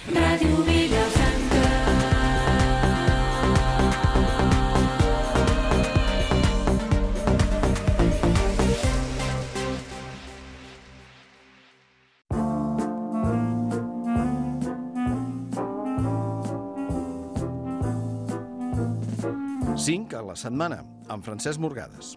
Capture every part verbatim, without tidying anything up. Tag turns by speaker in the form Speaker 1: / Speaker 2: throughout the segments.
Speaker 1: Ràdio Vilafranca.
Speaker 2: cinc a la setmana, amb Francesc Morgades.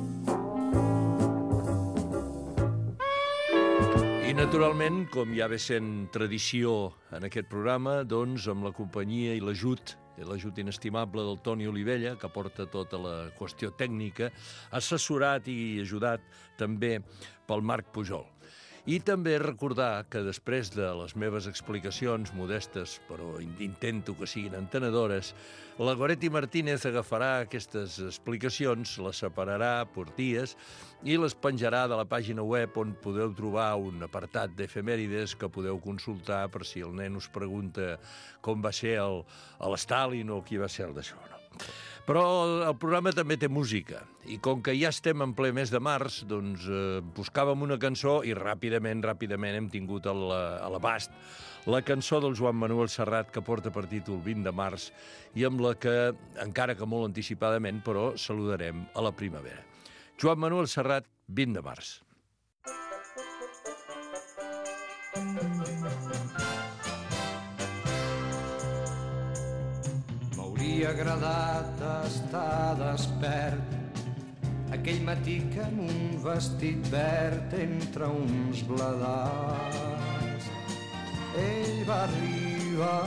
Speaker 3: I, naturalment, com ja ve sent tradició en aquest programa, doncs amb la companyia i l'ajut, l'ajut inestimable del Toni Olivella, que porta tota la qüestió tècnica, assessorat i ajudat també pel Marc Pujol. I també recordar que després de les meves explicacions modestes, però intento que siguin entenedores, la Goretti Martínez agafarà aquestes explicacions, les separarà per dies i les penjarà de la pàgina web on podeu trobar un apartat d'efemèrides que podeu consultar per si el nen us pregunta com va ser el, l'Stalin o qui va ser el d'això, no? Però el programa també té música, i com que ja estem en ple mes de març, doncs eh, buscàvem una cançó i ràpidament, ràpidament hem tingut a l'abast la cançó del Joan Manuel Serrat que porta per títol vint de març i amb la que, encara que molt anticipadament, però saludarem a la primavera. Joan Manuel Serrat, vint de març.
Speaker 4: M'hauria agradat estar despert aquell matí que amb un vestit verd entre uns bladars ell va arribar.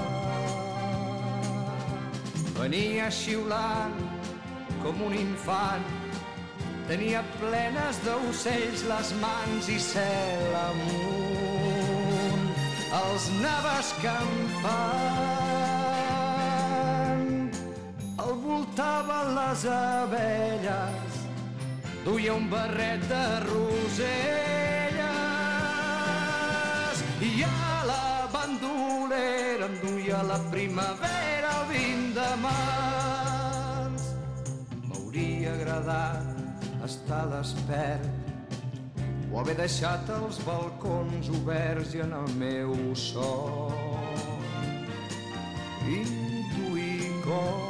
Speaker 4: Venia xiulant com un infant, tenia plenes d'ocells les mans i cel amunt els anava escampant. El voltaven les abelles, duia un barret de roselles i a la bandolera em duia la primavera el vint de març. M'hauria agradat estar despert o haver deixat els balcons oberts i en el meu son intuir com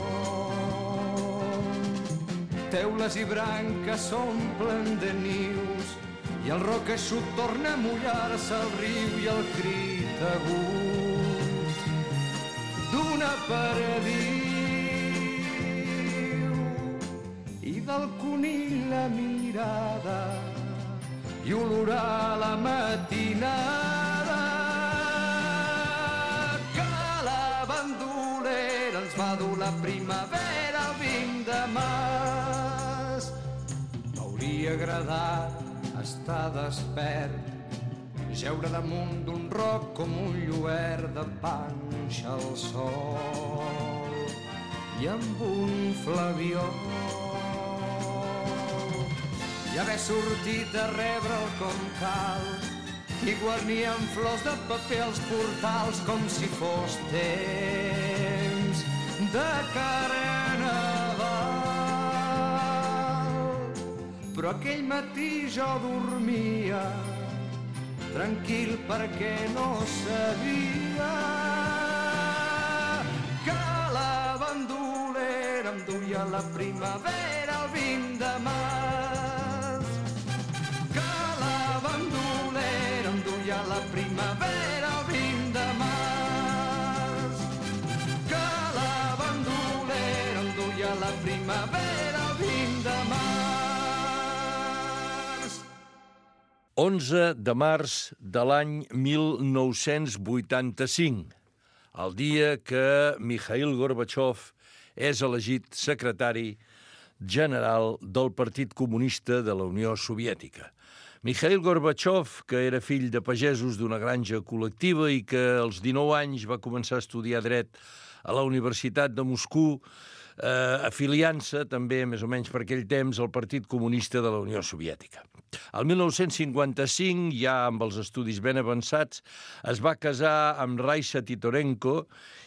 Speaker 4: teules i branques s'omplen de nius i el roc eixut torna a mullar-se al riu i el crit agut d'una perdiu i del conill la mirada i olorar la matinada que la bandolera ens va dur la primavera el vint de març. M'hauria agradat estar despert, jeure damunt d'un roc com un lluert de panxa al sol i amb un flabiol i haver sortit a rebre'l com cal i guarnir amb flors de paper els portals com si fos temps de carnaval. Però aquell matí jo dormia tranquil perquè no sabia que la bandolera em duia la primavera el vint de març, que la bandolera em duia la primavera el vint de març, que la bandolera em duia la primavera el vint de març.
Speaker 3: onze de març de l'any mil nou-cents vuitanta-cinc, el dia que Mikhail Gorbachev és elegit secretari general del Partit Comunista de la Unió Soviètica. Mikhail Gorbachev, que era fill de pagesos d'una granja col·lectiva i que als dinou anys va començar a estudiar dret a la Universitat de Moscou, eh, afiliant-se també, més o menys per aquell temps, al Partit Comunista de la Unió Soviètica. El mil nou-cents cinquanta-cinc, ja amb els estudis ben avançats, es va casar amb Raisa Titorenko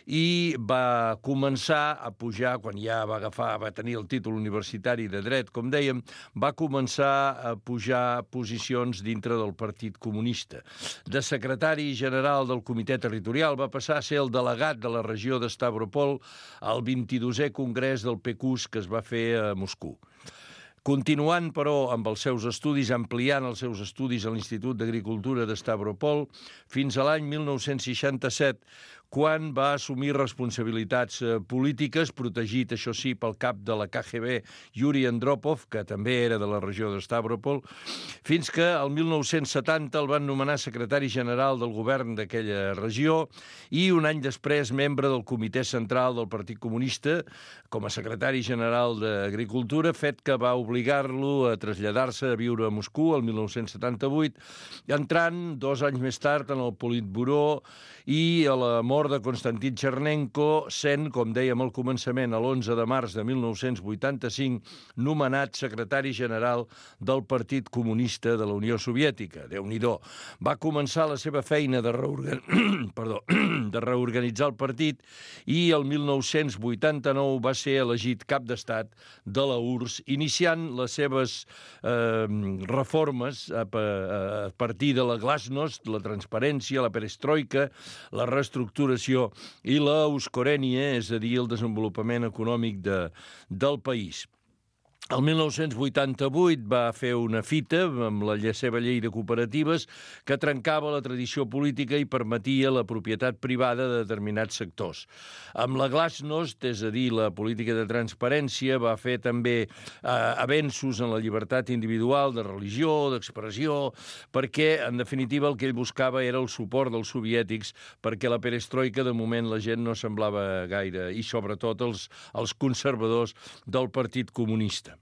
Speaker 3: i va començar a pujar, quan ja va agafar, va tenir el títol universitari de dret, com dèiem, va començar a pujar posicions dintre del Partit Comunista. De secretari general del Comitè Territorial va passar a ser el delegat de la regió de Stavropol al vint-i-dosè congrés del P Q S que es va fer a Moscou. Continuant, però, amb els seus estudis, ampliant els seus estudis a l'Institut d'Agricultura de Stavropol, fins a l'any mil nou-cents seixanta-set, quan va assumir responsabilitats polítiques, protegit, això sí, pel cap de la K G B, Yuri Andropov, que també era de la regió de Stavropol, fins que el mil nou-cents setanta el van nomenar secretari general del govern d'aquella regió i un any després membre del Comitè Central del Partit Comunista com a secretari general d'Agricultura, fet que va obligar-lo a traslladar-se a viure a Moscou el mil nou-cents setanta-vuit, entrant dos anys més tard en el Politburó i a la mort de Konstantin Chernenko, sent, com dèiem al començament, l'onze de març de mil nou-cents vuitanta-cinc, nomenat secretari general del Partit Comunista de la Unió Soviètica. Déu-n'hi-do. Va començar la seva feina de, reorgan... Perdó, de reorganitzar el partit i el mil nou-cents vuitanta-nou va ser elegit cap d'estat de la U R S S, iniciant les seves eh, reformes a, a partir de la glasnost, la transparència, la perestroika, la reestructuració i la uscorènia, és a dir, el desenvolupament econòmic de, del país. El mil nou-cents vuitanta-vuit va fer una fita amb la seva llei de cooperatives que trencava la tradició política i permetia la propietat privada de determinats sectors. Amb la glasnost, és a dir, la política de transparència, va fer també eh, avenços en la llibertat individual de religió, d'expressió, perquè, en definitiva, el que ell buscava era el suport dels soviètics, perquè la perestroika, de moment, la gent no semblava gaire, i sobretot els, els conservadors del Partit Comunista.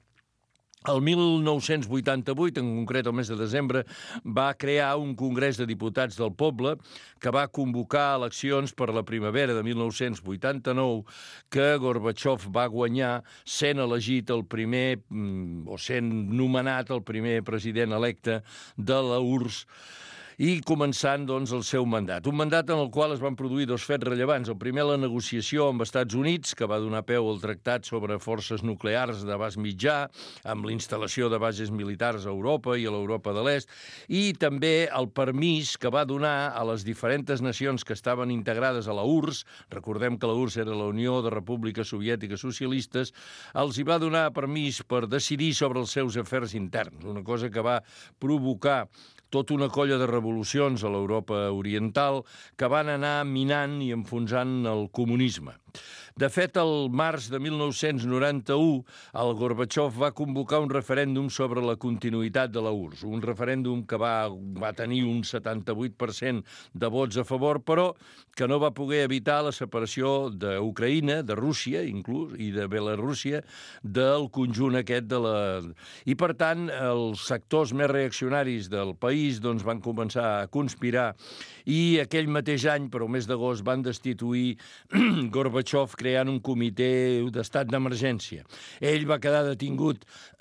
Speaker 3: El mil nou-cents vuitanta-vuit, en concret el mes de desembre, va crear un congrés de diputats del poble que va convocar eleccions per la primavera de mil nou-cents vuitanta-nou que Gorbachev va guanyar sent elegit el primer, o sent nomenat el primer president electe de la U R S S, i començant, doncs, el seu mandat. Un mandat en el qual es van produir dos fets rellevants. El primer, la negociació amb Estats Units, que va donar peu al tractat sobre forces nuclears d'abast mitjà, amb la instal·lació de bases militars a Europa i a l'Europa de l'Est, i també el permís que va donar a les diferents nacions que estaven integrades a la U R S S, recordem que la U R S S era la Unió de Repúbliques Soviètiques Socialistes, els hi va donar permís per decidir sobre els seus afers interns, una cosa que va provocar tota una colla de revolucions a l'Europa oriental que van anar minant i enfonsant el comunisme. De fet, el març de mil nou-cents noranta-u, el Gorbachev va convocar un referèndum sobre la continuïtat de la U R S S, un referèndum que va, va tenir un setanta-vuit per cent de vots a favor, però que no va poder evitar la separació d'Ucraïna, de Rússia, inclús, i de Belarússia, del conjunt aquest de la... I, per tant, els sectors més reaccionaris del país doncs, van començar a conspirar i aquell mateix any, però el mes d'agost, van destituir Gorbachev creant un comitè d'estat d'emergència. Ell va quedar detingut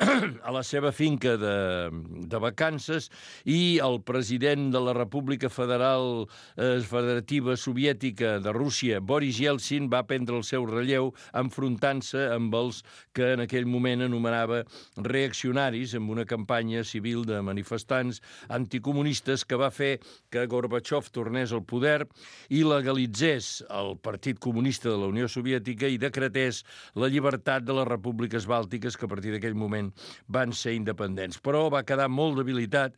Speaker 3: a la seva finca de, de vacances i el president de la República Federal eh, Federativa Soviètica de Rússia, Boris Yeltsin, va prendre el seu relleu enfrontant-se amb els que en aquell moment anomenava reaccionaris, amb una campanya civil de manifestants anticomunistes que va fer que Gorbachev tornés al poder i legalitzés el Partit Comunista de la Unió Soviètica i decretés la llibertat de les repúbliques bàltiques que a partir d'aquell moment van ser independents. Però va quedar molt debilitat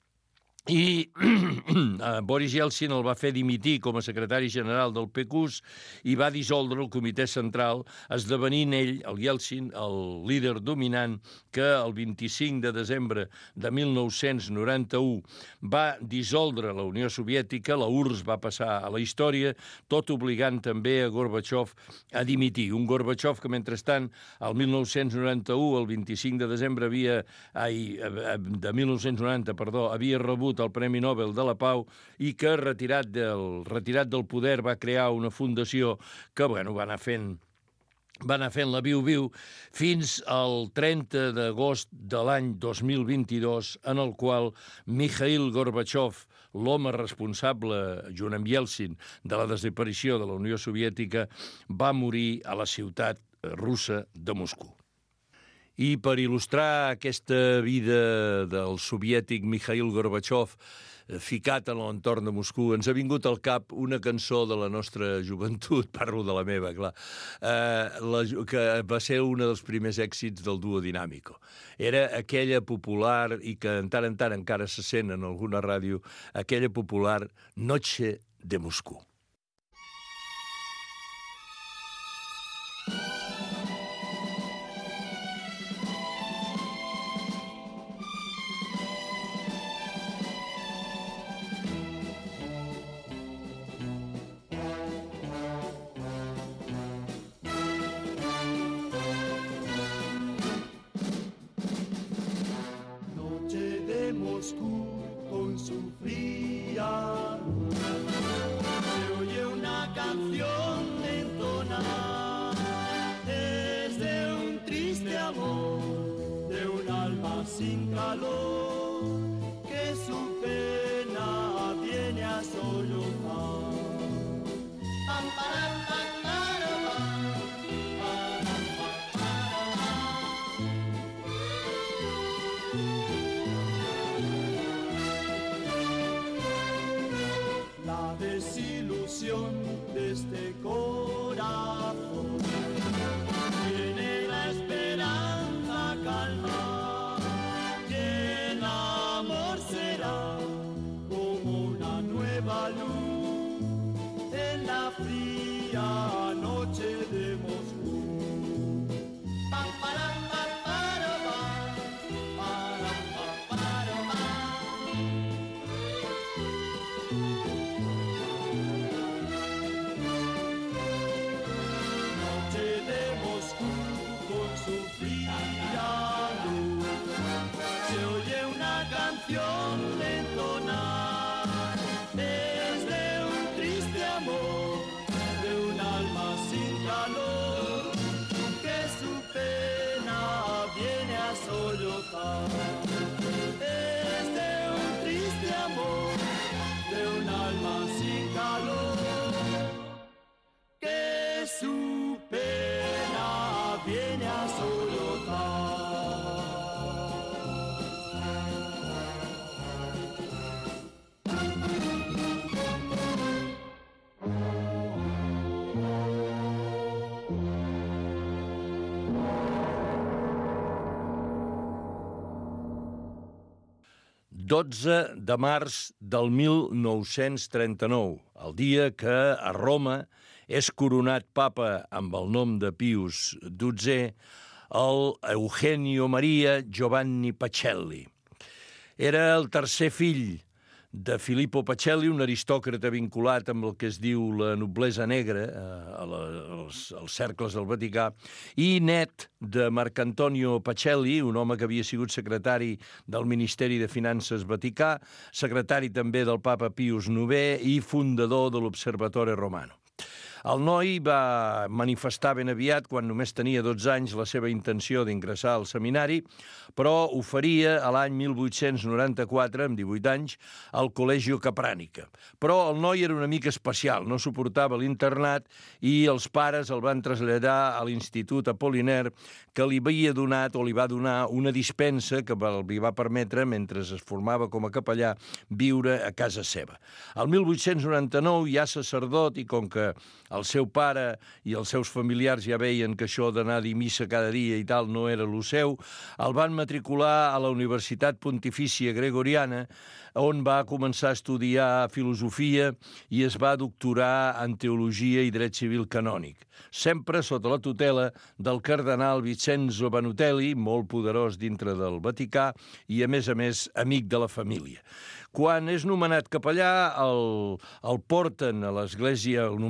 Speaker 3: i Boris Yeltsin el va fer dimitir com a secretari general del P Q S i va dissoldre el comitè central, esdevenint ell, el Yeltsin, el líder dominant que el vint-i-cinc de desembre de mil nou-cents noranta-u va dissoldre la Unió Soviètica, la U R S S va passar a la història, tot obligant també a Gorbachev a dimitir. Un Gorbachev que, mentrestant, el mil nou-cents noranta-u, el vint-i-cinc de desembre havia, ai, de mil nou-cents noranta, perdó, havia rebut el Premi Nobel de la Pau i que, retirat del, retirat del poder, va crear una fundació que, bueno, va anar fent va anar fent la viu-viu fins al trenta d'agost de l'any dos mil vint-i-dos, en el qual Mikhail Gorbachev, l'home responsable, junt amb Yeltsin, de la desaparició de la Unió Soviètica, va morir a la ciutat russa de Moscou. I per il·lustrar aquesta vida del soviètic Mikhail Gorbachev, ficat en l'entorn de Moscou, ens ha vingut al cap una cançó de la nostra joventut, parlo de la meva, clar, eh, la, que va ser un dels primers èxits del duo Dinàmico. Era aquella popular, i que en tant en tant encara se sent en alguna ràdio, aquella popular Noche de Moscou.
Speaker 5: Con su fría luz, se oye una canción entonar desde un triste amor de un alma sin calor que su pena viene a sollozar. Pam, param, pam, param, param, la desilusión de este corazón tiene la esperanza calma, que el amor será como una nueva luz en la fría noche de Moscú. Pam, param, pam, param, param, pam, param, con su fría luz, se oye una canción entonar desde un triste amor de un alma sin calor que su pena viene a sollozar. Desde un triste amor de un alma sin calor que su pena viene a sollozar.
Speaker 3: dotze de març del mil nou-cents trenta-nou, el dia que a Roma és coronat papa amb el nom de Pius dotzè, el Eugenio Maria Giovanni Pacelli. Era el tercer fill de Filippo Pacelli, un aristòcrata vinculat amb el que es diu la noblesa negra, a la, als, als cercles del Vaticà, i net de Marcantonio Pacelli, un home que havia sigut secretari del Ministeri de Finances Vaticà, secretari també del papa Pius novè i fundador de l'Observatore Romano. El noi va manifestar ben aviat, quan només tenia dotze anys, la seva intenció d'ingressar al seminari, però ho faria a l'any mil vuit-cents noranta-quatre, amb divuit anys, al Col·legio Caprànica. Però el noi era una mica especial, no suportava l'internat i els pares el van traslladar a l'Institut Apollinaire, que li havia donat o li va donar una dispensa que li va permetre, mentre es formava com a capellà, viure a casa seva. El mil vuit-cents noranta-nou, ja sacerdot, i com que el seu pare i els seus familiars ja veien que això d'anar a dir missa cada dia i tal no era lo seu, el van matricular a la Universitat Pontifícia Gregoriana, on va començar a estudiar filosofia i es va doctorar en teologia i dret civil canònic, sempre sota la tutela del cardenal Vincenzo Vanutelli, molt poderós dintre del Vaticà i, a més a més, amic de la família. Quan és nomenat capellà, el, el porten a l'església, el nomenen, vaja,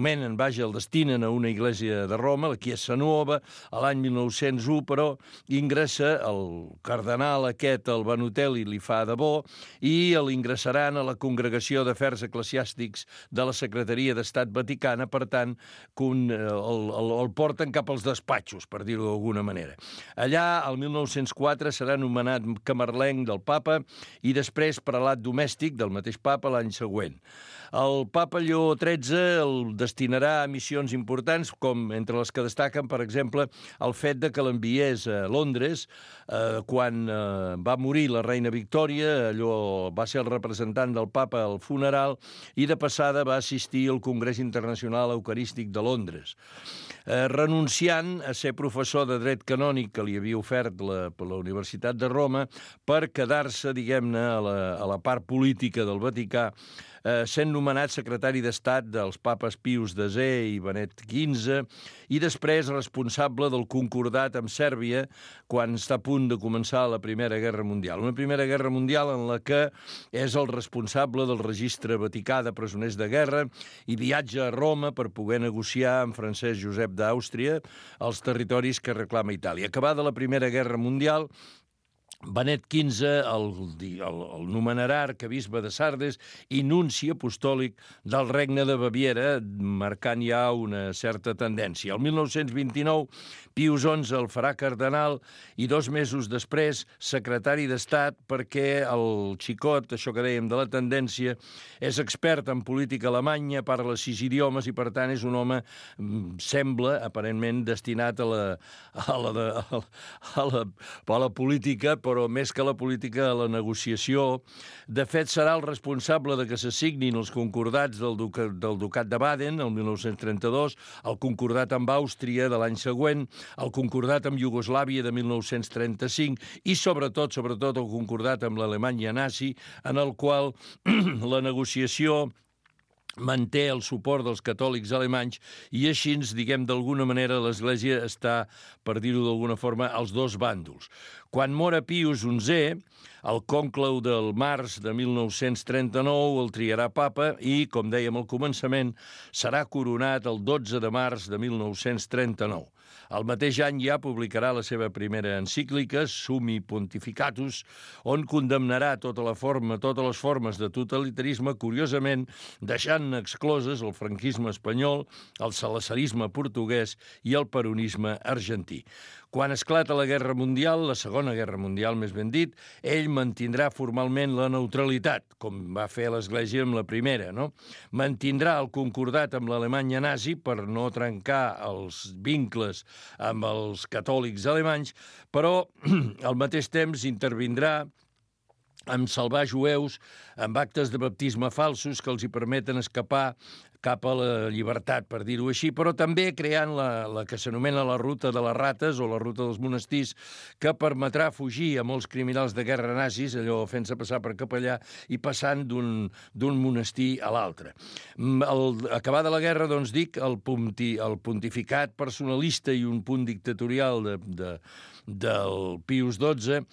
Speaker 3: vaja, el destinen a una església de Roma, la Chiesa Nuova, a l'any mil nou-cents u, però ingressa el cardenal aquest, el Vanutelli, li fa de bo, i l'ingressaran a la Congregació d'Afers Eclesiàstics de la Secretaria d'Estat Vaticana, per tant, el, el, el porten cap als despatxos, per dir-ho d'alguna manera. Allà, el mil nou-cents quatre, serà nomenat camarlenc del papa i després prelat domèstic del mateix papa l'any següent. El papa Lleó tretze el destinarà a missions importants, com entre les que destaquen, per exemple, el fet de que l'enviés a Londres eh, quan eh, va morir la reina Victòria, allò va ser el representant del papa al funeral, i de passada va assistir al Congrés Internacional Eucarístic de Londres. Eh, renunciant a ser professor de dret canònic que li havia ofert la, la Universitat de Roma per quedar-se, diguem-ne, a, la, a la part política del Vaticà, eh, sent nomenat secretari d'Estat dels papes Pius desè i Benet quinze, i després responsable del concordat amb Sèrbia quan està a punt de començar la Primera Guerra Mundial. Una Primera Guerra Mundial en la que és el responsable del registre vaticà de presoners de guerra i viatja a Roma per poder negociar amb Francesc Josep d'Àustria els territoris que reclama Itàlia. Acabada la Primera Guerra Mundial, Benet quinze el, el, el nomenarà arquebisbe de Sardes i nunci apostòlic del Regne de Baviera, marcant ja una certa tendència. El mil nou-cents vint-i-nou, Pius onze el farà cardenal i dos mesos després secretari d'Estat, perquè el xicot, això que dèiem de la tendència, és expert en política alemanya, parla sis idiomes i, per tant, és un home, sembla, aparentment, destinat a la, a la, de, a la, a la política, però més que la política, a la negociació. De fet, serà el responsable de que s'assignin els concordats del, Duca, del Ducat de Baden, el mil nou-cents trenta-dos, el concordat amb Àustria de l'any següent, el concordat amb Iugoslàvia de mil nou-cents trenta-cinc i, sobretot, sobretot el concordat amb l'Alemanya nazi, en el qual la negociació manté el suport dels catòlics alemanys i així, diguem, d'alguna manera l'Església està, per dir-ho d'alguna forma, als dos bàndols. Quan mora Pius onzè, el cònclau del març de mil nou-cents trenta-nou el triarà papa i, com dèiem al començament, serà coronat el dotze de març de mil nou-cents trenta-nou. El mateix any ja publicarà la seva primera encíclica, Summi Pontificatus, on condemnarà tota la forma, totes les formes de totalitarisme, curiosament deixant excloses el franquisme espanyol, el salazarisme portuguès i el peronisme argentí. Quan esclata la Guerra Mundial, la Segona Guerra Mundial, més ben dit, ell mantindrà formalment la neutralitat, com va fer l'Església amb la primera, no? Mantindrà el concordat amb l'Alemanya nazi per no trencar els vincles amb els catòlics alemanys, però al mateix temps intervindrà amb salvar jueus, amb actes de baptisme falsos que els hi permeten escapar cap a la llibertat, per dir-ho així, però també creant la, la que s'anomena la ruta de les rates o la ruta dels monestirs, que permetrà fugir a molts criminals de guerra nazis, allò fent-se passar per capellà i passant d'un monestir a l'altre. Acabada la guerra, doncs dic, el, ponti, el pontificat personalista i un punt dictatorial de, de, del Pius dotze,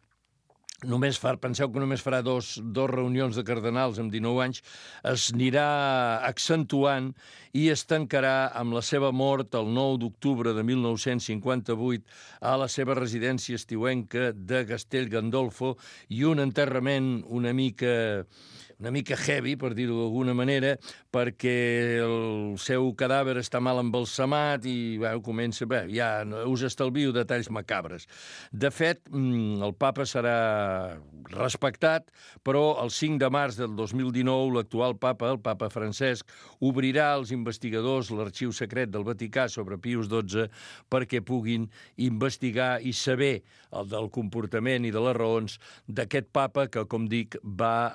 Speaker 3: només fa, penseu que només farà dos, dos reunions de cardenals en dinou anys, es anirà accentuant i es tancarà amb la seva mort el nou d'octubre de mil nou-cents cinquanta-vuit a la seva residència estiuenca de Castel Gandolfo i un enterrament una mica... una mica heavy, per dir-ho d'alguna manera, perquè el seu cadàver està mal embalsamat i bé, comença... Bé, ja us estalvio detalls macabres. De fet, el papa serà respectat, però el cinc de març del dos mil dinou l'actual papa, el papa Francesc, obrirà als investigadors l'arxiu secret del Vaticà sobre Pius dotze perquè puguin investigar i saber el del comportament i de les raons d'aquest papa que, com dic, va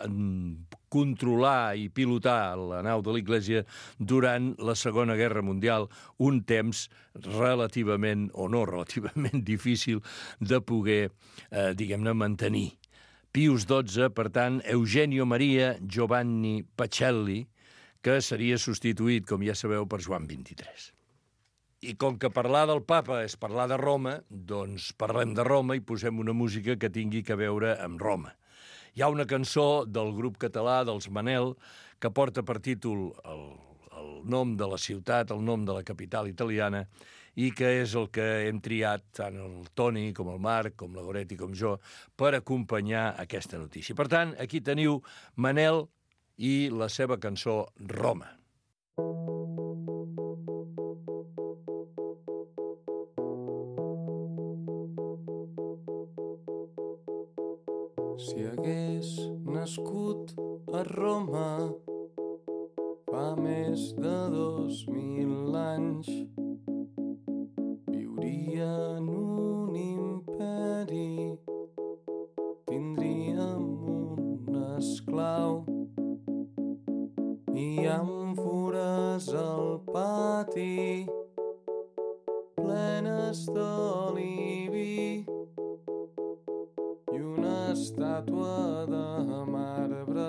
Speaker 3: controlar i pilotar la nau de l'Església durant la Segona Guerra Mundial, un temps relativament, o no relativament, difícil de poder, eh, diguem-ne, mantenir. Pius dotze, per tant, Eugenio Maria Giovanni Pacelli, que seria substituït, com ja sabeu, per Joan vint-i-tres. I com que parlar del papa és parlar de Roma, doncs parlem de Roma i posem una música que tingui a veure amb Roma. Hi ha una cançó del grup català dels Manel que porta per títol el, el nom de la ciutat, el nom de la capital italiana, i que és el que hem triat tant el Toni com el Marc, com la Goretti com jo, per acompanyar aquesta notícia. Per tant, aquí teniu Manel i la seva cançó Roma.
Speaker 6: Si hagués nascut a Roma fa més de dos mil anys, viuria en un imperi, tindríem un esclau i àmfores al pati plenes d'oli i vi i una estàtua de marbre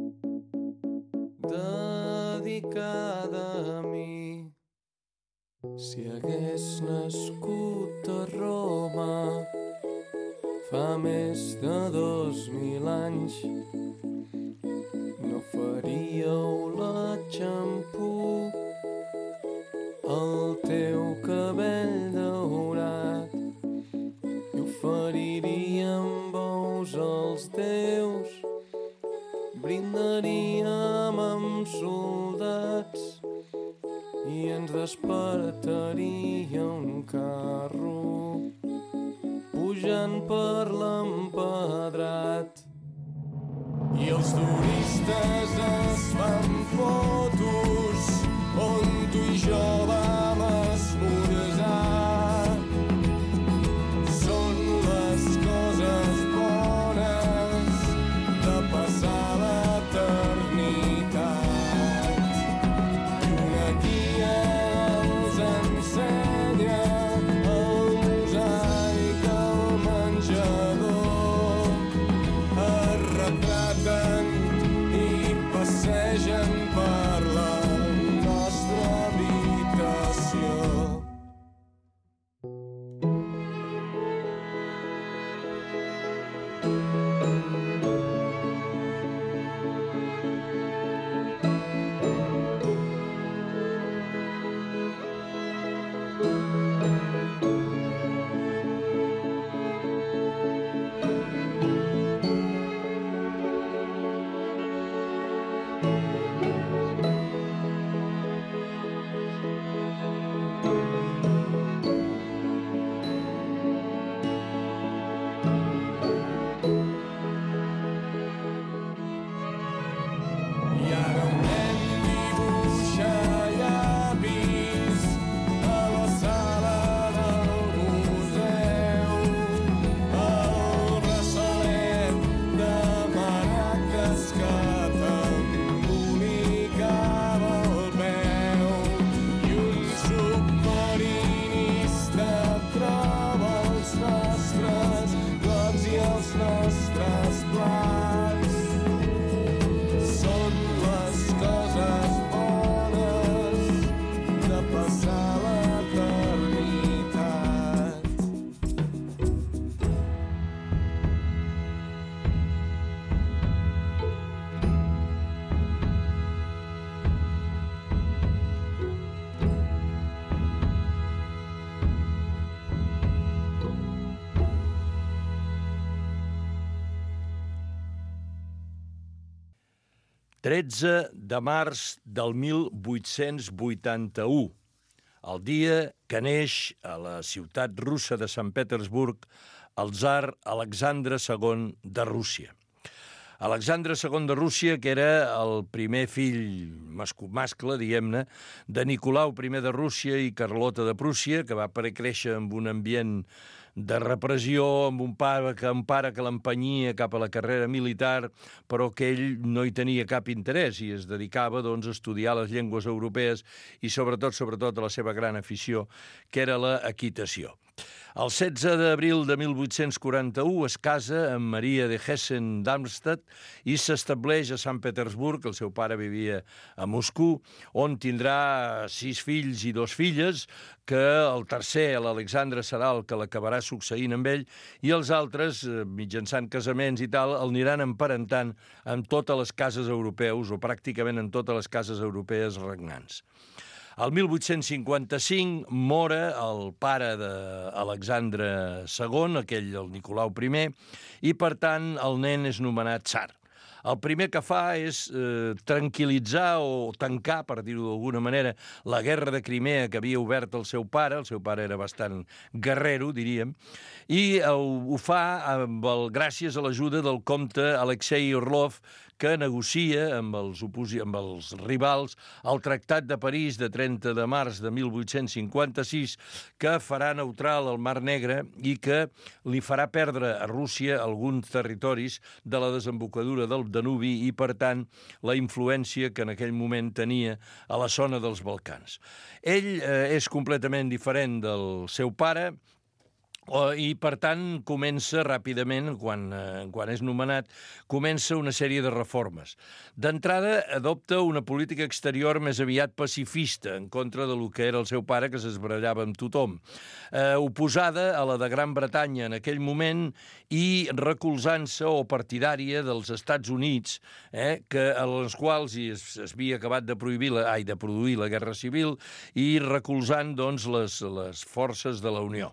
Speaker 6: dedicada a mi. Si hagués nascut a Roma fa més de dos mil anys, no faríeu la xampú al teu cabell daurat i oferiríem bous als déus, brindaríem amb soldats i ens despertaria un carro pujant per l'empedrat. I els turistes es fan fotos on tu i jo vam esmorzar. Són les coses bones de passar l'eternitat. I una guia els ensenya el mosaic al menjador. Es retraten i passegen per la nostra habitació. I ara un nen dibuixa llavis a la sala del museu. El braçalet de maracas que t'embolicava el peu i un submarinista troba els nostres blocs i els nostres plats. Són les coses bones de passar l'eternitat.
Speaker 3: tretze de març del mil vuit-cents vuitanta-u, el dia que neix a la ciutat russa de Sant Petersburg el tsar Alexandre segon de Rússia. Alexandre segon de Rússia, que era el primer fill mascle, diguem-ne, de Nicolau primer de Rússia i Carlota de Prússia, que va créixer en un ambient de repressió, amb un pare que, un pare que l'empenyia cap a la carrera militar, però que ell no hi tenia cap interès i es dedicava doncs, a estudiar les llengües europees i sobretot, sobretot a la seva gran afició, que era la equitació. El setze d'abril de mil vuit-cents quaranta-u es casa amb Maria de Hessen-Darmstadt i s'estableix a Sant Petersburg, el seu pare vivia a Moscou, on tindrà sis fills i dos filles, que el tercer, l'Alexandre, serà el que l'acabarà succeint amb ell, i els altres, mitjançant casaments i tal, el aniran emparentant en totes les cases europeus, o pràcticament en totes les cases europees regnants. El mil vuit-cents cinquanta-cinc mora el pare d'Alexandre segon, aquell, el Nicolau primer, i per tant el nen és nomenat tsar. El primer que fa és eh, tranquil·litzar o tancar, per dir-ho d'alguna manera, la guerra de Crimea que havia obert el seu pare. El seu pare era bastant guerrero, diríem, i ho, ho fa amb el, gràcies a l'ajuda del comte Alexei Orlov, que negocia amb els, oposi... amb els rivals el Tractat de París de trenta de març de mil vuit-cents cinquanta-sis, que farà neutral el Mar Negre i que li farà perdre a Rússia alguns territoris de la desembocadura del Danubi i, per tant, la influència que en aquell moment tenia a la zona dels Balcans. Ell eh, és completament diferent del seu pare, i, per tant, comença ràpidament, quan, eh, quan és nomenat, comença una sèrie de reformes. D'entrada, adopta una política exterior més aviat pacifista, en contra de lo que era el seu pare, que s'esbarallava amb tothom, eh, oposada a la de Gran Bretanya en aquell moment i recolzant-se o partidària dels Estats Units, eh, que, a les quals es, es havia acabat de, prohibir la, ai, de produir la Guerra Civil, i recolzant, doncs, les, les forces de la Unió.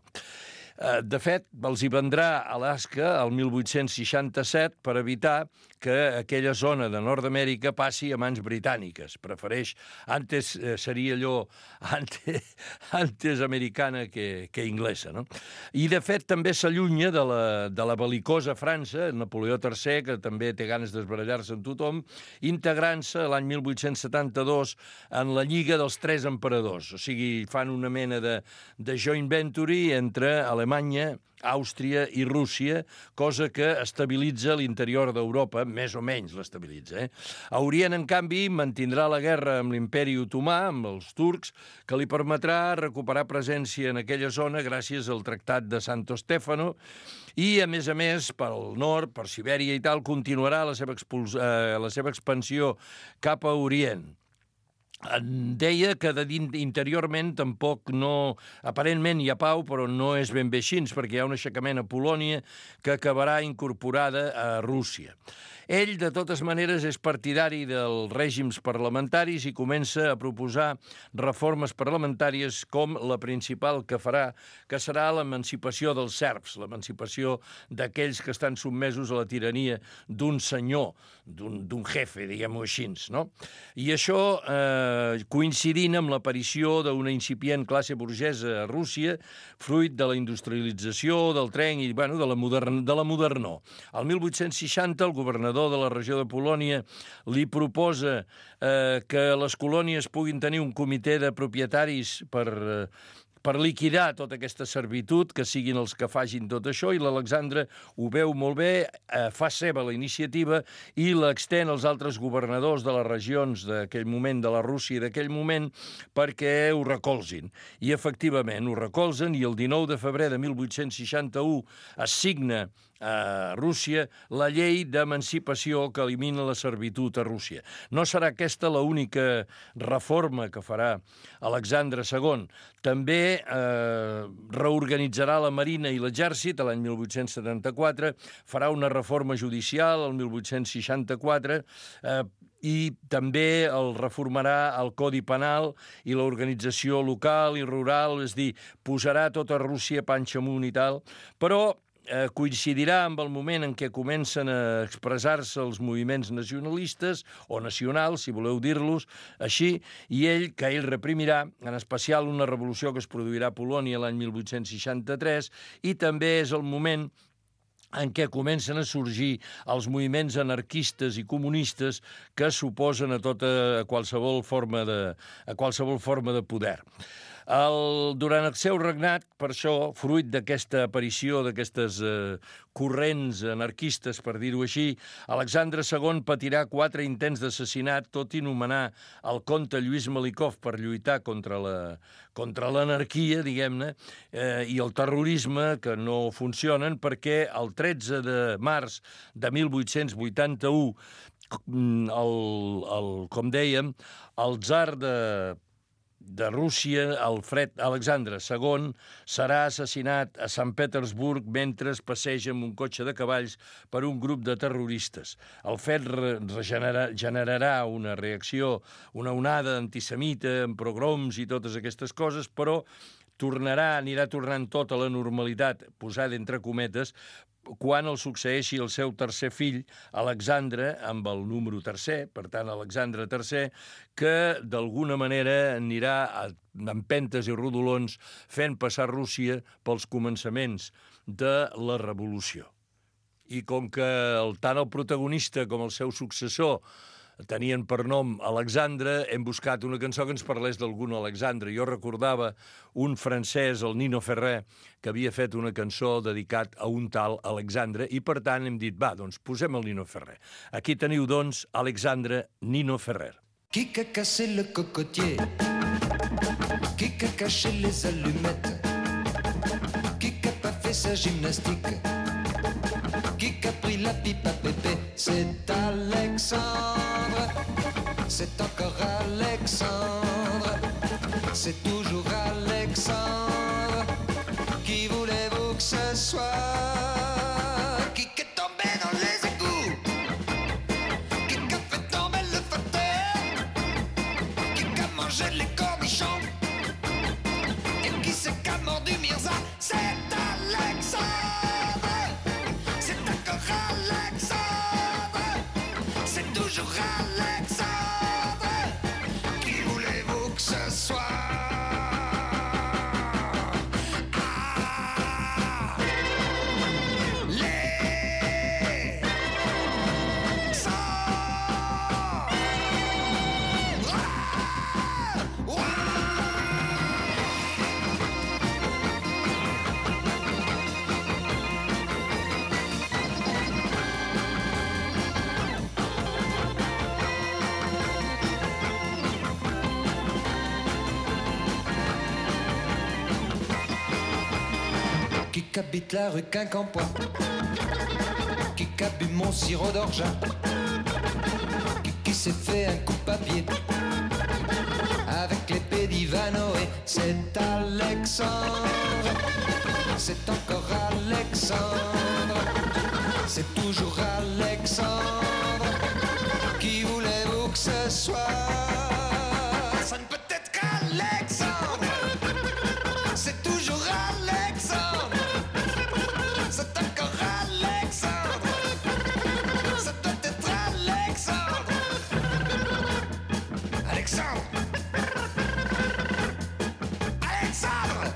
Speaker 3: De fet, els hi vendrà Alaska el mil vuit-cents seixanta-set per evitar que aquella zona de Nord-Amèrica passi a mans britàniques. Prefereix, antes eh, seria allò antes, antes americana que, que inglesa, no? I, de fet, també s'allunya de la, de la bel·licosa França, Napoleó tercer, que també té ganes d'esbarallar-se amb tothom, integrant-se l'any mil vuit-cents setanta-dos en la Lliga dels Tres Emperadors. O sigui, fan una mena de, de joint venture entre Alemanya, Àustria i Rússia, cosa que estabilitza l'interior d'Europa, més o menys l'estabilitza. Eh? Orient, en canvi, mantindrà la guerra amb l'imperi otomà, amb els turcs, que li permetrà recuperar presència en aquella zona gràcies al Tractat de Santo Stefano, i, a més a més, pel nord, per Sibèria i tal, continuarà la seva, expuls... eh, la seva expansió cap a Orient. Deia que de interiorment tampoc no... Aparentment hi ha pau, però no és ben bé així, perquè hi ha un aixecament a Polònia que acabarà incorporada a Rússia. Ell, de totes maneres, és partidari dels règims parlamentaris i comença a proposar reformes parlamentàries com la principal que farà, que serà l'emancipació dels serfs, l'emancipació d'aquells que estan sotmesos a la tirania d'un senyor, d'un jefe, diguem-ho així, no? I això eh, coincidint amb l'aparició d'una incipient classe burgesa a Rússia, fruit de la industrialització, del tren i, bueno, de la, modern, de la modernor. Al mil vuit-cents seixanta, el governador de la regió de Polònia li proposa eh, que les colònies puguin tenir un comitè de propietaris per... Eh, per liquidar tota aquesta servitud, que siguin els que facin tot això, i l'Alexandre ho veu molt bé, eh, fa seva la iniciativa i l'extén als altres governadors de les regions d'aquell moment, de la Rússia d'aquell moment, perquè ho recolzin. I, efectivament, ho recolzen, i el dinou de febrer de mil vuit-cents seixanta-u es signa a Rússia la llei d'emancipació que elimina la servitud a Rússia. No serà aquesta l'única reforma que farà Alexandre segon. També eh, reorganitzarà la Marina i l'Exèrcit l'any mil vuit-cents setanta-quatre, farà una reforma judicial el mil vuit-cents seixanta-quatre, eh, i també el reformarà el Codi Penal i l'organització local i rural, és a dir, posarà tota Rússia panxa amunt i tal, però Eh, coincidirà amb el moment en què comencen a expressar-se els moviments nacionalistes, o nacionals, si voleu dir-los així, i ell, que ell reprimirà, en especial una revolució que es produirà a Polònia l'any mil vuit-cents seixanta-tres, i també és el moment en què comencen a sorgir els moviments anarquistes i comunistes que s'oposen a tota a qualsevol forma de, a qualsevol forma de poder. El, durant el seu regnat, per això, fruit d'aquesta aparició d'aquestes eh, corrents anarquistes, per dir-ho així, Alexandre segon patirà quatre intents d'assassinat, tot i nomenar el comte Lluís Melikov per lluitar contra la, contra l'anarquia, diguem-ne, eh, i el terrorisme, que no funcionen, perquè el tretze de març de mil vuit-cents vuitanta-u, el, el, com dèiem, el tsar de de Rússia, Alfred Alexandre segon, serà assassinat a Sant Petersburg mentre es passeja amb un cotxe de cavalls per un grup de terroristes. El fet regenera, generarà una reacció, una onada antisemita, amb pogroms i totes aquestes coses, però tornarà, anirà tornant tota la normalitat, posada entre cometes, quan el succeeixi el seu tercer fill, Alexandre, amb el número tercer, per tant, Alexandre tercer, que d'alguna manera anirà a empentes i rodolons fent passar Rússia pels començaments de la revolució. I com que el, tant el protagonista com el seu successor tenien per nom Alexandre, hem buscat una cançó que ens parlés d'algun Alexandre. Jo recordava un francès, el Nino Ferrer, que havia fet una cançó dedicat a un tal Alexandre, i per tant hem dit, va, doncs posem el Nino Ferrer. Aquí teniu, doncs, Alexandre Nino Ferrer.
Speaker 4: Qui a cassé le cocotier? Qui a caché les allumettes? Qui a pas fait sa gymnastique? Qui a pris la pipe à Pépé? C'est Alexandre, c'est encore Alexandre, c'est toujours Alexandre. Qui voulez-vous que ce soit? Qui est tombé dans les égouts? Qui a fait tomber le fauteuil? Qui a mangé les cornichons? Et qui c'est qu'a mordu Mirza? C'est Alexandre, c'est encore Alexandre, c'est toujours Alexandre. Qui voulez-vous que ce soit? Ah, les cendres. Ah, ouah. Qui habite la rue Quincampoix? Qui a bu mon sirop d'orgeat? Qui, qui s'est fait un coup de papier avec l'épée d'Ivanoé? C'est Alexandre, c'est encore Alexandre, c'est toujours Alexandre. Qui voulez-vous que ce soit? Ça ne peut être qu'Alexandre, c'est toujours Alexandre, c'est encore Alexandre, ça doit être Alexandre. Alexandre, Alexandre,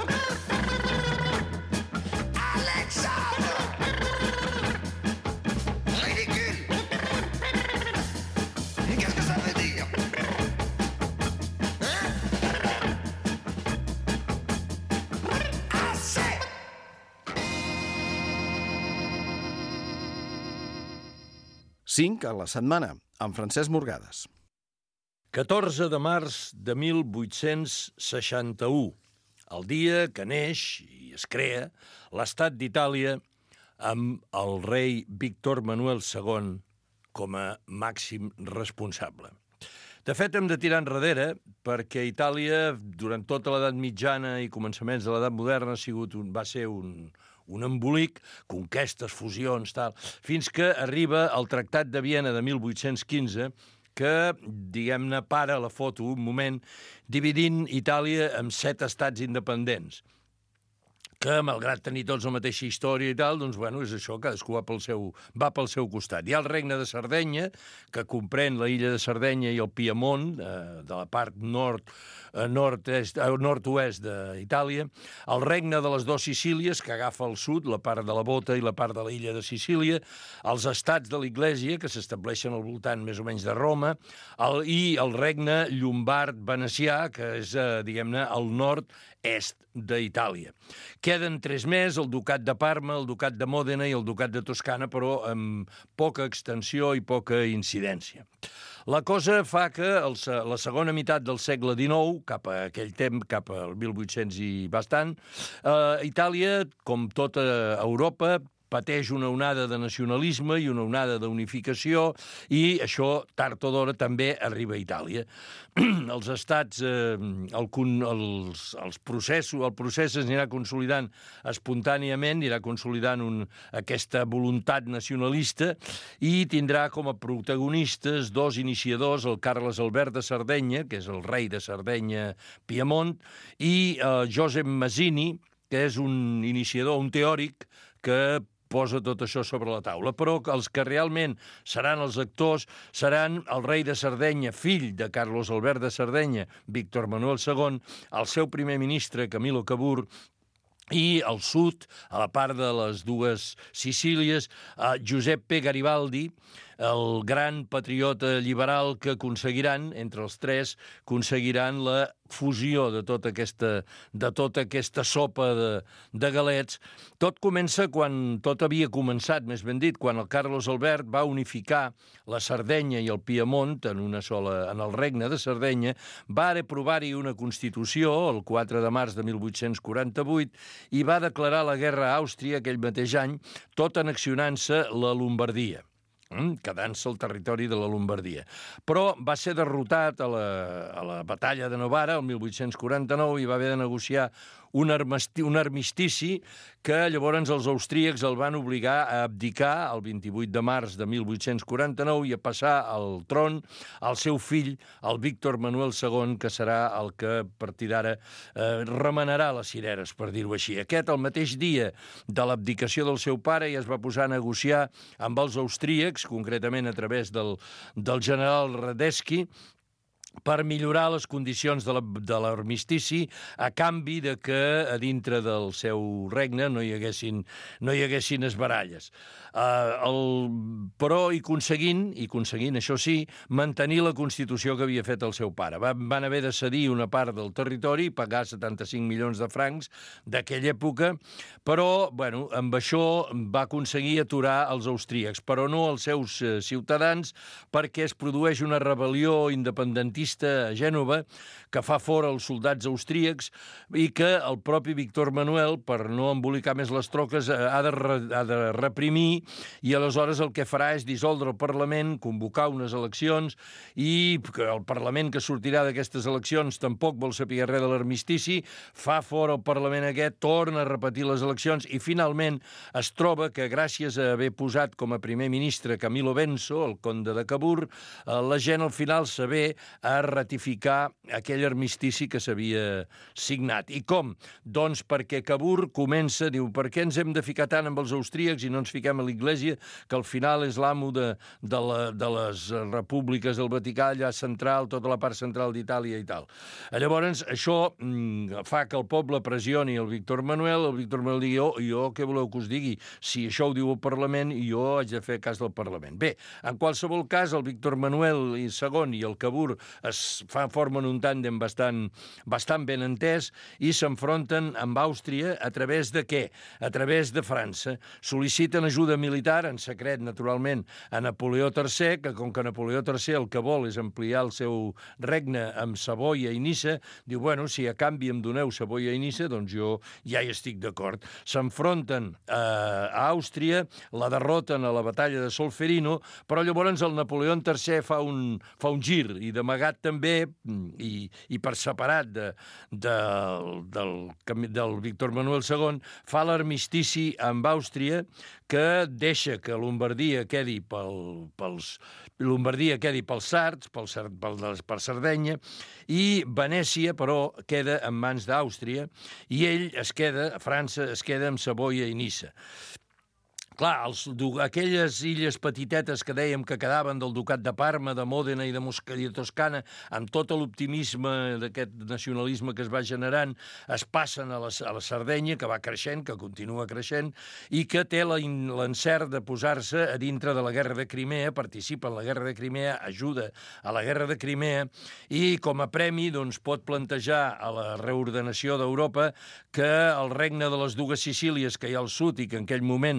Speaker 4: Alexandre. Ridicule. Qu'est-ce que ça veut dire? Hein? Assez.
Speaker 2: cinc a la setmana, amb Francesc Morgades.
Speaker 3: catorze de març de mil vuit-cents seixanta-u, el dia que neix i es crea l'estat d'Itàlia amb el rei Víctor Manuel segon com a màxim responsable. De fet, hem de tirar enrere perquè Itàlia, durant tota l'edat mitjana i començaments de l'edat moderna, ha sigut un, va ser un, un embolic, conquestes, fusions, tal, fins que arriba el Tractat de Viena de mil vuit-cents quinze, que, diguem-ne, para la foto un moment, dividint Itàlia en set estats independents, que, malgrat tenir tots la mateixa història i tal, doncs, bueno, és això, cadascú va pel seu, va pel seu costat. Hi ha el Regne de Sardenya, que comprèn la illa de Sardenya i el Piemont, eh, de la part nord, eh, nord-est, eh, nord-oest d'Itàlia, el Regne de les dues Sicílies, que agafa el sud, la part de la Bota i la part de la illa de Sicília, els estats de l'Iglésia, que s'estableixen al voltant més o menys de Roma, el, i el Regne Llombard-Venecià, que és, eh, diguem-ne, al nord-est d'Itàlia. Queden tres més, el Ducat de Parma, el Ducat de Mòdena i el Ducat de Toscana, però amb poca extensió i poca incidència. La cosa fa que el, la segona meitat del segle dinou, cap a aquell temps, cap al mil vuit-cents i bastant, eh, Itàlia, com tota Europa, pateix una onada de nacionalisme i una onada d'unificació, i això, tard o d'hora, també arriba a Itàlia. Els estats, eh, el, els, els processos, el procés s'anirà consolidant espontàniament, anirà consolidant un, aquesta voluntat nacionalista, i tindrà com a protagonistes dos iniciadors, el Carles Albert de Sardenya, que és el rei de Sardenya-Piemont, i eh, Josep Mazzini, que és un iniciador, un teòric, que posa tot això sobre la taula. Però els que realment seran els actors seran el rei de Sardenya, fill de Carlos Albert de Sardenya, Víctor Manuel segon, el seu primer ministre, Camilo Cabur, i al sud, a la part de les dues Sicílies, Giuseppe Garibaldi, el gran patriota liberal, que aconseguiran, entre els tres, aconseguiran la fusió de tota aquesta, de tota aquesta sopa de, de galets. Tot comença quan, tot havia començat, més ben dit, quan el Carlos Albert va unificar la Sardenya i el Piemont en una sola, en el regne de Sardenya, va aprovar-hi una Constitució el quatre de març de mil vuit-cents quaranta-vuit i va declarar la guerra a Àustria aquell mateix any, tot annexionant-se la Lombardia, quedant-se el territori de la Lombardia. Però va ser derrotat a la, a la batalla de Novara, el mil vuit-cents quaranta-nou, i va haver de negociar un, armisti, un armistici que llavors els austríacs el van obligar a abdicar el vint-i-vuit de març de mil vuit-cents quaranta-nou i a passar al tron al seu fill, el Víctor Manuel segon, que serà el que a partir d'ara eh, remenarà les cireres, per dir-ho així. Aquest, el mateix dia de l'abdicació del seu pare, ja es va posar a negociar amb els austríacs, concretament a través del, del general Radetzky, per millorar les condicions de l'armistici a canvi de que a dintre del seu regne no hi haguessin, no hi haguessin esbaralles. Uh, el, però i aconseguint, i aconseguint, això sí, mantenir la Constitució que havia fet el seu pare. Van, van haver de cedir una part del territori, pagar setanta-cinc milions de francs d'aquella època, però, bueno, amb això va aconseguir aturar els austríacs, però no els seus eh, ciutadans, perquè es produeix una rebel·lió independentista a Gènova que fa fora els soldats austríacs i que el propi Víctor Manuel, per no embolicar més les troques, ha de, re, ha de reprimir, i aleshores el que farà és dissoldre el Parlament, convocar unes eleccions, i el Parlament que sortirà d'aquestes eleccions tampoc vol saber res de l'armistici, fa fora el Parlament aquest, torna a repetir les eleccions i finalment es troba que gràcies a haver posat com a primer ministre Camilo Benso, el conde de Cabur, la gent al final saber a ratificar aquell armistici que s'havia signat. I com? Doncs perquè Cabur comença, diu, per què ens hem de ficar tant amb els austríacs i no ens fiquem a l'Iglésia, que al final és l'amo de, de, la, de les repúbliques del Vaticà, allà central, tota la part central d'Itàlia i tal. Llavors, això mm, fa que el poble pressioni el Víctor Manuel, el Víctor Manuel digui, oh, jo què voleu que us digui? Si això ho diu el Parlament, jo haig de fer cas del Parlament. Bé, en qualsevol cas, el Víctor Manuel segon i el Cabur es fa, formen un tàndem bastant, bastant ben entès i s'enfronten amb Àustria a través de què? A través de França. Sol·liciten ajuda militar, en secret, naturalment, a Napoleó tercer, que com que Napoleó tercer el que vol és ampliar el seu regne amb Savoia i Niça, diu, bueno, si a canvi em doneu Savoia i Niça, doncs jo ja hi estic d'acord. S'enfronten eh, a Àustria, la derroten a la batalla de Solferino, però llavors el Napoleó tercer fa un, fa un gir, i d'amagat també, i, i per separat de, de, del, del Víctor Manuel segon, fa l'armistici amb Àustria, que deixa que Lombardia quedi pel, pels, Lombardia quedi pels sards, pel, pel, per Sardenya, i Venècia, però, queda en mans d'Àustria, i ell es queda, a França, es queda amb Savoia i Niça. Clar, els, aquelles illes petitetes que dèiem que quedaven del Ducat de Parma, de Mòdena i de, Mosca, i de Toscana, amb tot l'optimisme d'aquest nacionalisme que es va generant, es passen a la, a la Sardenya, que va creixent, que continua creixent, i que té l'encert de posar-se a dintre de la Guerra de Crimea, participa en la Guerra de Crimea, ajuda a la Guerra de Crimea, i com a premi doncs, pot plantejar a la reordenació d'Europa que el regne de les dues Sicílies que hi ha al sud i que en aquell moment eh,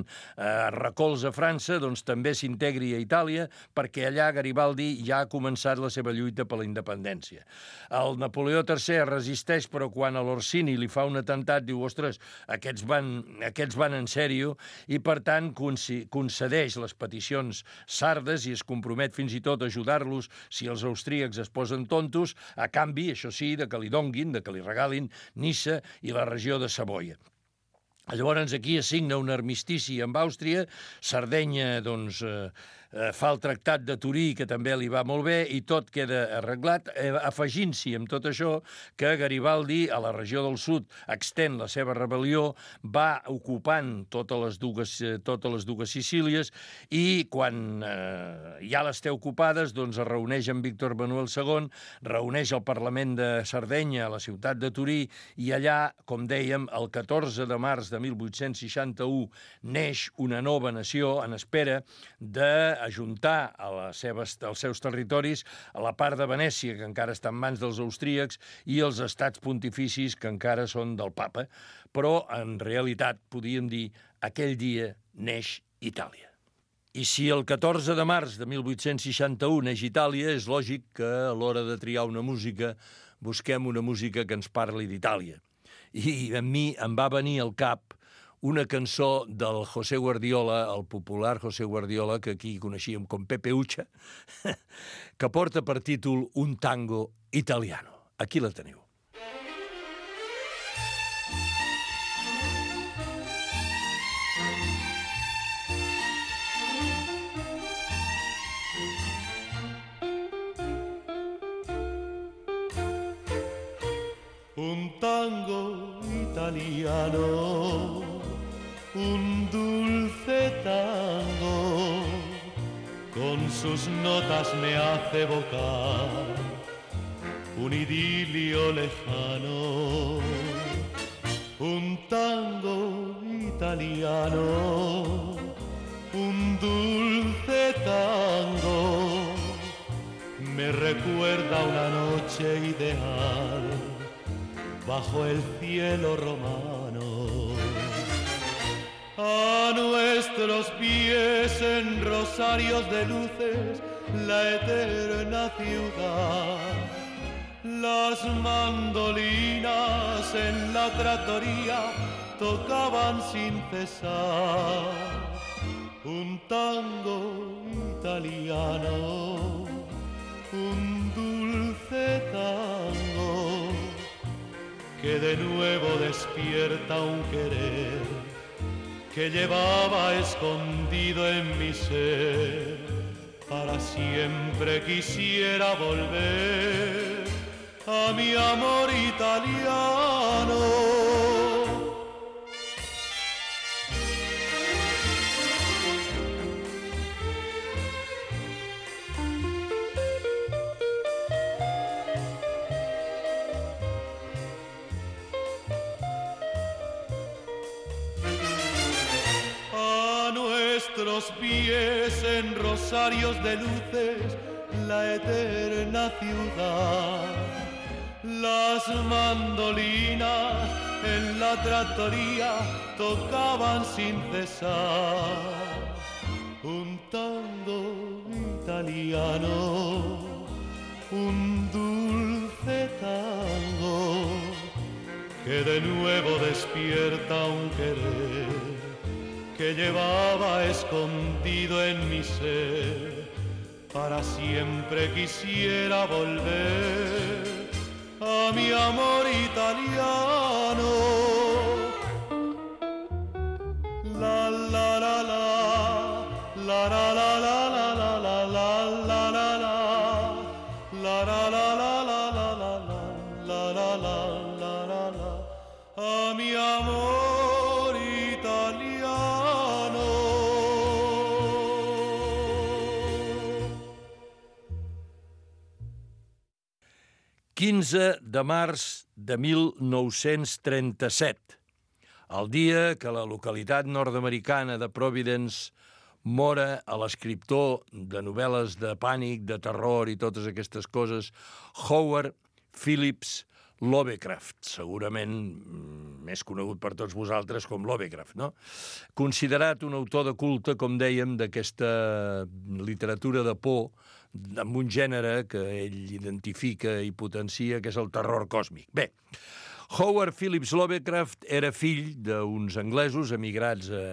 Speaker 3: recolza França, doncs també s'integri a Itàlia, perquè allà Garibaldi ja ha començat la seva lluita per la independència. El Napoleó tercer resisteix, però quan a l'Orsini li fa un atemptat, diu, ostres, aquests van, aquests van en sèrio, i per tant concedeix les peticions sardes i es compromet fins i tot a ajudar-los si els austríacs es posen tontos, a canvi, això sí, de que li donguin, de que li regalin Niça i la regió de Savoia. Llavors aquí es signa un armistici amb Àustria, Sardenya doncs, eh, fa el tractat de Turí, que també li va molt bé, i tot queda arreglat, eh, afegint-s'hi amb tot això que Garibaldi, a la regió del sud, extén la seva rebel·lió, va ocupant totes les dues, totes les dues Sicílies, i quan eh, ja les té ocupades, doncs es reuneix amb Víctor Manuel segon, reuneix el Parlament de Sardenya a la ciutat de Turí, i allà, com dèiem, el catorze de març de mil vuit-cents seixanta-u neix una nova nació en espera de ajuntar a les seves, als seus territoris a la part de Venècia, que encara està en mans dels austríacs, i els estats pontificis, que encara són del papa. Però, en realitat, podíem dir, aquell dia neix Itàlia. I si el catorze de març de mil vuit-cents seixanta-u neix Itàlia, és lògic que a l'hora de triar una música busquem una música que ens parli d'Itàlia. I a mi em va venir al cap una cançó del José Guardiola, el popular José Guardiola, que aquí coneixíem com Pepe Ucha, que porta per títol Un tango italiano. Aquí la teniu.
Speaker 6: Un tango italiano, un dulce tango, con sus notas me hace evocar un idilio lejano. Un tango italiano, un dulce tango, me recuerda una noche ideal bajo el cielo romano. A nuestros pies en rosarios de luces la eterna ciudad, las mandolinas en la trattoria tocaban sin cesar un tango italiano, un dulce tango que de nuevo despierta un querer que llevaba escondido en mi ser. Para siempre quisiera volver a mi amor italiano. Nuestros pies en rosarios de luces la eterna ciudad, las mandolinas en la trattoria tocaban sin cesar un tango italiano, un dulce tango que de nuevo despierta un querer que llevaba escondido en mi ser. Para siempre quisiera volver a mi amor italiano. La la la la, la la la la la la la la la la la, la la la la la la la la la la la la, a mi amor italiano.
Speaker 3: quinze de març de mil nou-cents trenta-set, el dia que la localitat nord-americana de Providence mora a l'escriptor de novel·les de pànic, de terror i totes aquestes coses, Howard Phillips Lovecraft. Segurament més conegut per tots vosaltres com Lovecraft, no? Considerat un autor de culte, com dèiem, d'aquesta literatura de por, amb un gènere que ell identifica i potencia, que és el terror còsmic. Bé, Howard Phillips Lovecraft era fill d'uns anglesos emigrats a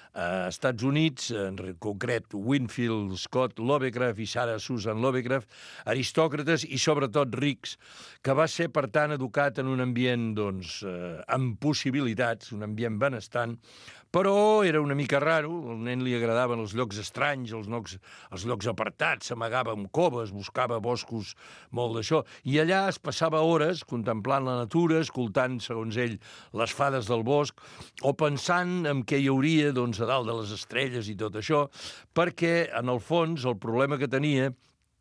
Speaker 3: a Estats Units, en concret Winfield Scott Lovecraft i Sarah Susan Lovecraft, aristòcrates i sobretot rics, que va ser, per tant, educat en un ambient doncs, eh, amb possibilitats, un ambient benestant, però era una mica raro, al nen li agradaven els llocs estranys, els llocs, els llocs apartats, s'amagava en coves, buscava boscos, molt d'això, i allà es passava hores contemplant la natura, escoltant, segons ell, les fades del bosc, o pensant en què hi hauria doncs, a dalt de les estrelles i tot això, perquè, en el fons, el problema que tenia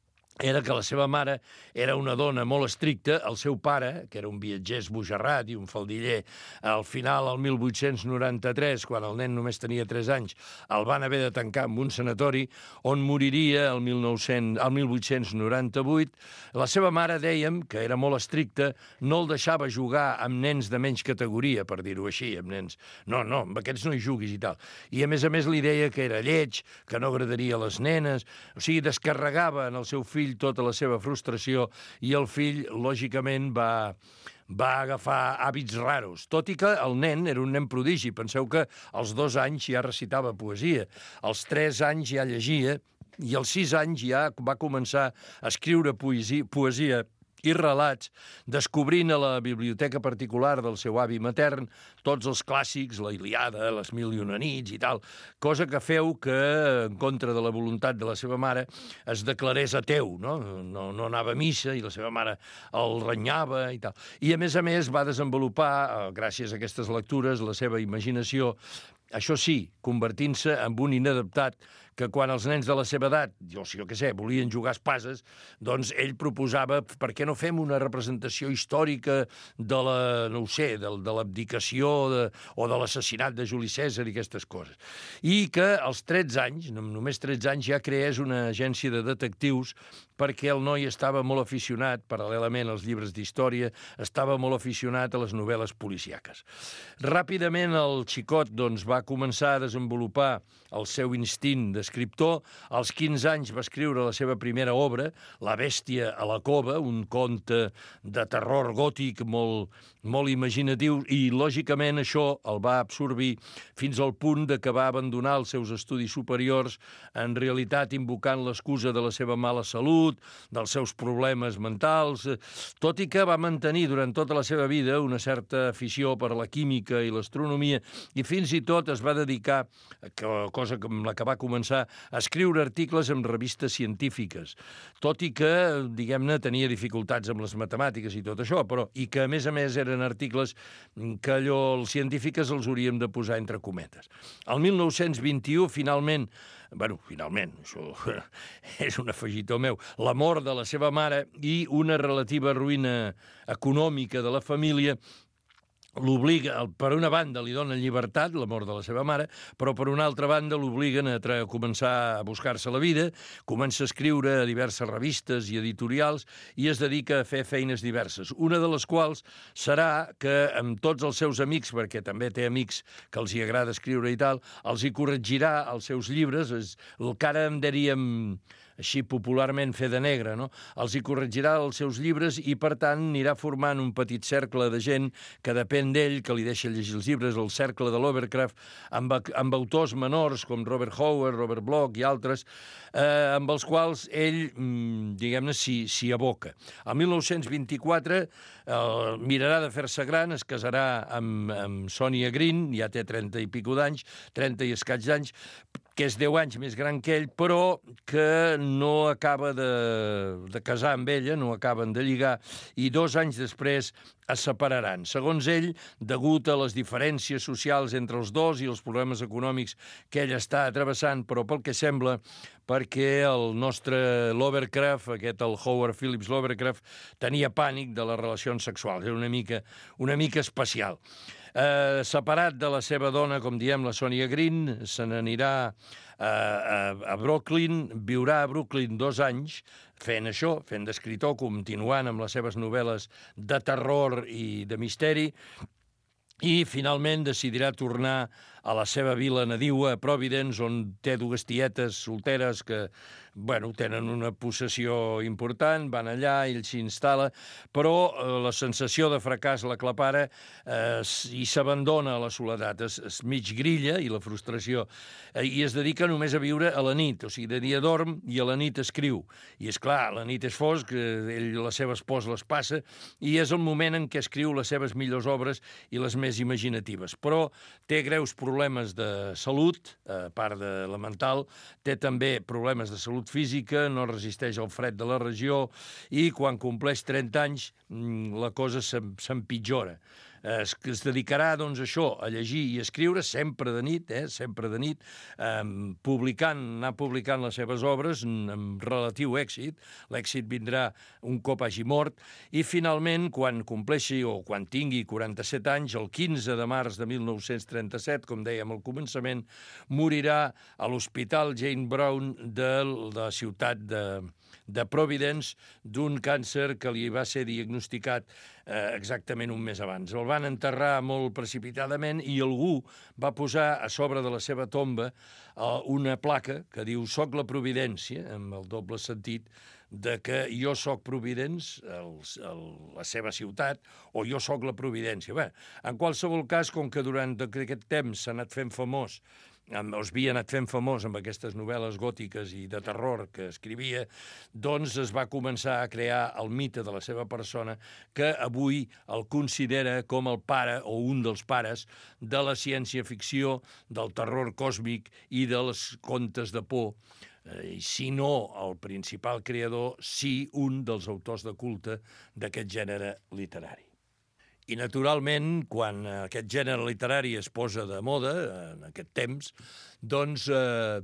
Speaker 3: era que la seva mare era una dona molt estricta, el seu pare, que era un viatger esbojarrat i un faldiller, al final, el mil vuit-cents noranta-tres, quan el nen només tenia tres anys, el van haver de tancar en un sanatori, on moriria el mil vuit-cents noranta-vuit. La seva mare, dèiem, que era molt estricta, no el deixava jugar amb nens de menys categoria, per dir-ho així, amb nens. No, no, amb aquests no hi juguis i tal. I a més a més li deia que era lleig, que no agradaria a les nenes, o sigui, descarregava en el seu fill tota la seva frustració i el fill, lògicament, va, va agafar hàbits raros. Tot i que el nen era un nen prodigi. Penseu que als dos anys ja recitava poesia, als tres anys ja llegia i als sis anys ja va començar a escriure poesia, poesia i relats, descobrint a la biblioteca particular del seu avi matern tots els clàssics, la Ilíada, les Mil i una nits i tal, cosa que feu que, en contra de la voluntat de la seva mare, es declarés ateu, no? No, no anava a missa i la seva mare el renyava i tal. I, a més a més, va desenvolupar, gràcies a aquestes lectures, la seva imaginació, això sí, convertint-se en un inadaptat que quan els nens de la seva edat, jo, jo què sé, volien jugar a espases, doncs ell proposava, per què no fem una representació històrica de la, no ho sé, de, de l'abdicació de, o de l'assassinat de Juli Cèsar i aquestes coses. I que als tretze anys, només tretze anys, ja creés una agència de detectius perquè el noi estava molt aficionat, paral·lelament als llibres d'història, estava molt aficionat a les novel·les policíaques. Ràpidament el xicot doncs, va començar a desenvolupar el seu instint d'escriptor. Als quinze anys va escriure la seva primera obra, La bèstia a la cova, un conte de terror gòtic molt, molt imaginatiu, i lògicament això el va absorbir fins al punt de que va abandonar els seus estudis superiors, en realitat invocant l'excusa de la seva mala salut, dels seus problemes mentals, tot i que va mantenir durant tota la seva vida una certa afició per la química i l'astronomia, i fins i tot es va dedicar, cosa amb la que va començar, a escriure articles en revistes científiques, tot i que, diguem-ne, tenia dificultats amb les matemàtiques i tot això, però i que, a més a més, eren articles que allò, els científiques els hauríem de posar entre cometes. El mil nou-cents vint-i-u, finalment, bueno, finalment, això és un afegitó meu, la mort de la seva mare i una relativa ruïna econòmica de la família l'obliga, per una banda li donen llibertat, la mort de la seva mare, però per una altra banda l'obliguen a, a començar a buscar-se la vida, comença a escriure a diverses revistes i editorials i es dedica a fer feines diverses, una de les quals serà que amb tots els seus amics, perquè també té amics que els hi agrada escriure i tal, els hi corregirà els seus llibres, és el que ara en diríem així popularment fer de negre, no? Els hi corregirà els seus llibres i, per tant, anirà formant un petit cercle de gent que depèn d'ell, que li deixa llegir els llibres, el cercle de Lovecraft, amb, amb autors menors com Robert Howard, Robert Bloch i altres, eh, amb els quals ell, diguem-ne, s'hi aboca. El mil nou-cents vint-i-quatre eh, mirarà de fer-se gran, es casarà amb, amb Sonia Green, ja té trenta i pico d'anys, trenta i escaig d'anys, que és deu anys més gran que ell, però que no acaba de, de casar amb ella, no acaben de lligar, i dos anys després es separaran. Segons ell, degut a les diferències socials entre els dos i els problemes econòmics que ell està travessant, però pel que sembla, perquè el nostre Lovecraft, aquest el Howard Phillips Lovecraft, tenia pànic de les relacions sexuals, era una mica, una mica especial. Eh, separat de la seva dona, com diem, la Sonia Green, se n'anirà a, a, a Brooklyn, viurà a Brooklyn dos anys fent això, fent d'escriptor, continuant amb les seves novel·les de terror i de misteri, i finalment decidirà tornar a la seva vila nadiua, a Providence, on té dues tietes solteres que, bueno, tenen una possessió important, van allà, ell s'hi instal·la, però eh, la sensació de fracàs l'aclapara eh, i s'abandona a la soledat, es, es mig grilla i la frustració, eh, i es dedica només a viure a la nit, o sigui, de dia dorm i a la nit escriu. I és clar, la nit és fosc, ell la seva esposa les passa, i és el moment en què escriu les seves millors obres i les més imaginatives. Però té greus problemes de salut, a part de la mental, té també problemes de salut física, no resisteix al fred de la regió i quan compleix trenta anys la cosa s'empitjora. Es, es dedicarà, doncs, això, a llegir i escriure, sempre de nit, eh, sempre de nit, eh, publicant, anar publicant les seves obres amb relatiu èxit. L'èxit vindrà un cop hagi mort, i finalment, quan compleixi o quan tingui quaranta-set anys, el quinze de març de mil nou-cents trenta-set, com dèiem al començament, morirà a l'Hospital Jane Brown de la ciutat de, de Providence d'un càncer que li va ser diagnosticat eh, exactament un mes abans. El van enterrar molt precipitadament i algú va posar a sobre de la seva tomba eh, una placa que diu «Soc la Providència», amb el doble sentit de que jo soc Providence, el, el, la seva ciutat, o jo soc la Providència. Bé, en qualsevol cas, com que durant aquest temps s'ha anat fent famós, es havia anat fent famós amb aquestes novel·les gòtiques i de terror que escrivia, doncs es va començar a crear el mite de la seva persona, que avui el considera com el pare o un dels pares de la ciència-ficció, del terror còsmic i dels contes de por. Eh, si no el principal creador, sí un dels autors de culte d'aquest gènere literari. I, naturalment, quan aquest gènere literari es posa de moda, en aquest temps, doncs eh,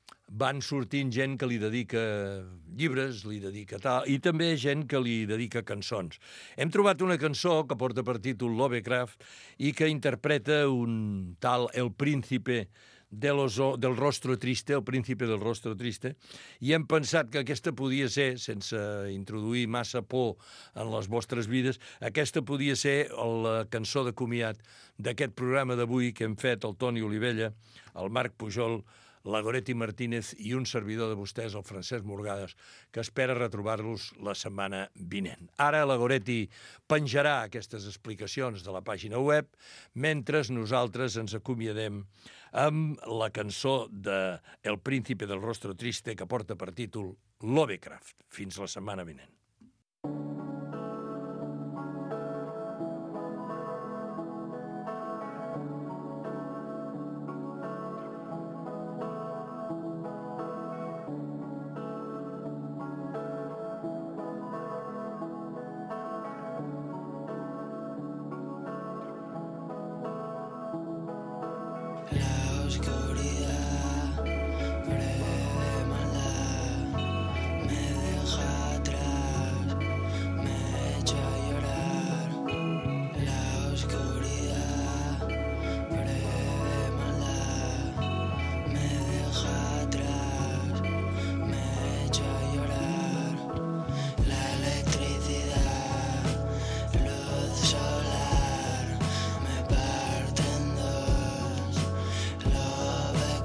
Speaker 3: van sortint gent que li dedica llibres, li dedica tal, i també gent que li dedica cançons. Hem trobat una cançó que porta per títol Lovecraft i que interpreta un tal El Príncipe de los, del Rostro Triste, El Príncipe del Rostro Triste, i hem pensat que aquesta podia ser, sense introduir massa por en les vostres vides, aquesta podia ser la cançó de comiat d'aquest programa d'avui que hem fet el Toni Olivella, el Marc Pujol, la Goretti Martínez i un servidor de vostès, el Francesc Morgades, que espera retrobar-los la setmana vinent. Ara la Goretti penjarà aquestes explicacions de la pàgina web, mentre nosaltres ens acomiadem amb la cançó de El Príncipe del Rostro Triste, que porta per títol Lovecraft. Fins la setmana vinent.
Speaker 7: Love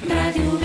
Speaker 1: Ràdio